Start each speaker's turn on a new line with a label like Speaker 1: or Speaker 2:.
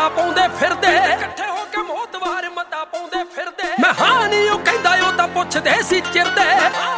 Speaker 1: ਪਾਉਂਦੇ ਫਿਰਦੇ,
Speaker 2: ਇਕੱਠੇ ਹੋ ਕੇ ਮੋਤਵਾਰ ਮਤਾ ਪਾਉਂਦੇ ਫਿਰਦੇ।
Speaker 1: ਮੈਂ ਹਾਂ ਨੀ ਉਹ ਕਹਿੰਦਾ ਉਹ ਤਾਂ ਪੁੱਛਦੇ ਸੀ ਚਿਰਦੇ।